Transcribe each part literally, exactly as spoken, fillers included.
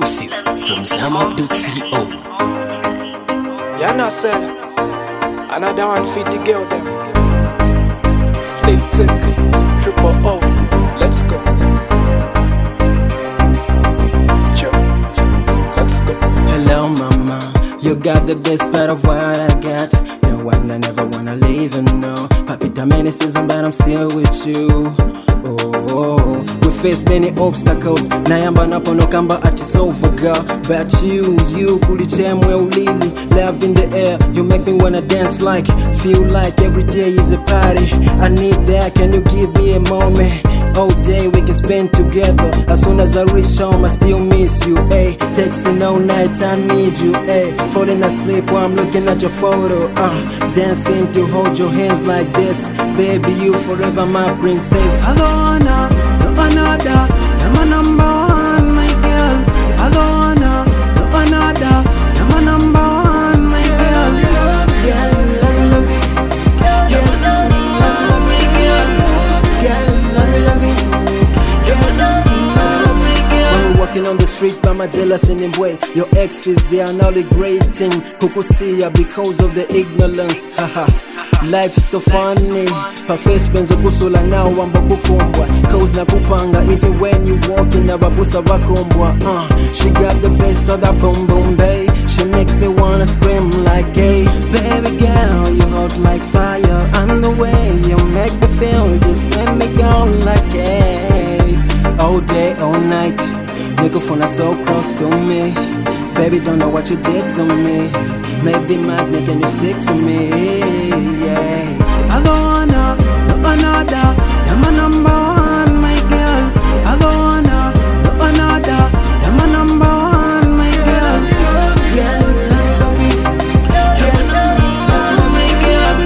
Exclusive from Zamup dot co. Yana said, another one feed the girl them. Fleeting, triple O, let's go. Sure, let's go. Hello mama, you got the best part of what I got. No one I never wanna leave and know. Papita many seasons but I'm still with you. Oh, we face many obstacles. Nayamba napono kamba ati it's over girl. But you, you kulichemwe ulili. Love in the air, you make me wanna dance like. Feel like every day is a party. I need that, can you give me a moment? All day we can spend together. As soon as I reach home I still miss you, ayy. Texting all night, I need you, ayy. Falling asleep while I'm looking at your photo, uh dancing to hold your hands like this. Baby, you forever my princess. I don't wanna, no another. You're my number one, my girl. I don't wanna, no another. You're my number one, my girl. Girl, love you, love you. Girl, love you, love you. Girl, love you, love you. Girl, love you, love you. When we're walking on the street, but my jealous in the way. Your exes, they are now regretting kukusia because of the ignorance. Haha. Life is so funny. Pa face benzo kusula now wamba kukumbwa. Cause na kupanga even when you walking na babusa wakumbwa. Uh, she got the best of that boom boom bay. She makes me wanna scream like gay. Baby girl, you hot like fire. And the way you make me feel just make me go like hey. All day, all night. Nigga phone so close to me. Baby, don't know what you did to me. Maybe magnet and you stick to me, yeah. I don't wanna, no another. You're my number one, my girl. I don't wanna, no another. You're my number one, my girl. Girl, love you, girl, love you, love you, girl,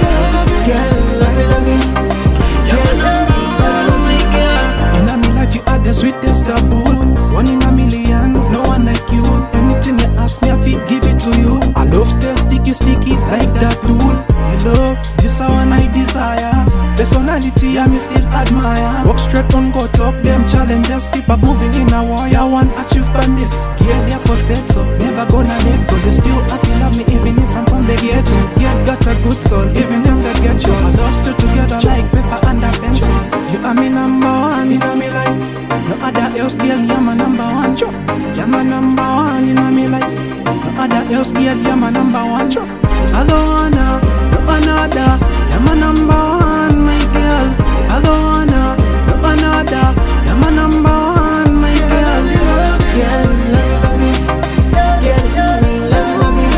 love you, love you, girl, love you, love you, girl. In a me life you are the sweetest taboo. One in a million, no one like you. Anything you ask me, I feel give it to you. I love stay sticky, sticky like that tool. You love, this a one I desire. Personality, I me still admire. Walk straight on, go talk them challenges. Keep up moving in a war, I want achieve on this. Girl, yeah for set so never gonna let go. You still I feel love me even if I'm from the ghetto. Girl got a good soul, even if they get you. I love still together like paper and a pencil. You are me number one in a me life. No other else, girl, you're my number one. You're my number one in a me life. No other else, girl, you're my number one. I don't wanna, no another. You're my number one, my girl. I don't wanna, no another. You're my number one, my girl. Girl, love you, girl, love you, love you,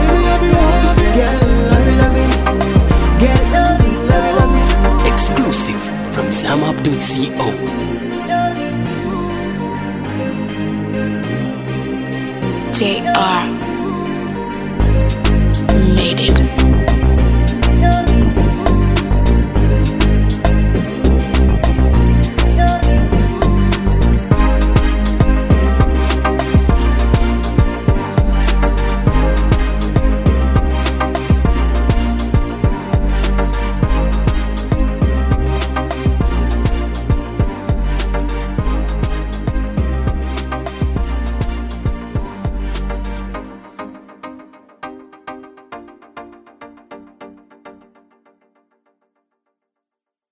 girl, love you, love you, girl, love you, love you. Exclusive from Zamup dot co. J R made it.